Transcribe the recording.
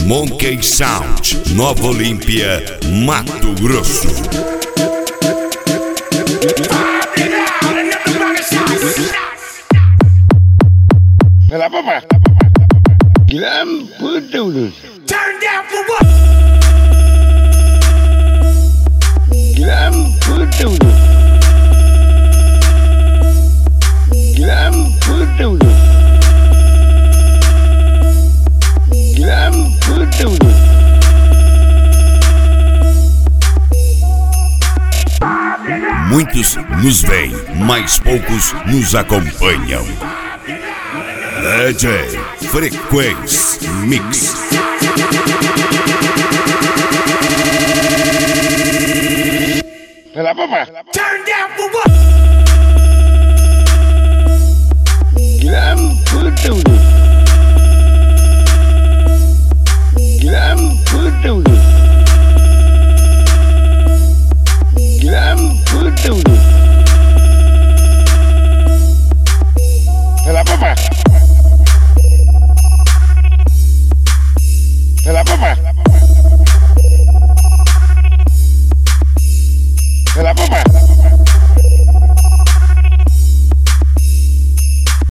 Monkey Sound, Nova Olímpia, Mato Grosso. Vai lá, papai. Turn down for what? Muitos nos veem, mas poucos nos acompanham. DJ Frequência Mix. Vai lá, papai. Turn down for what?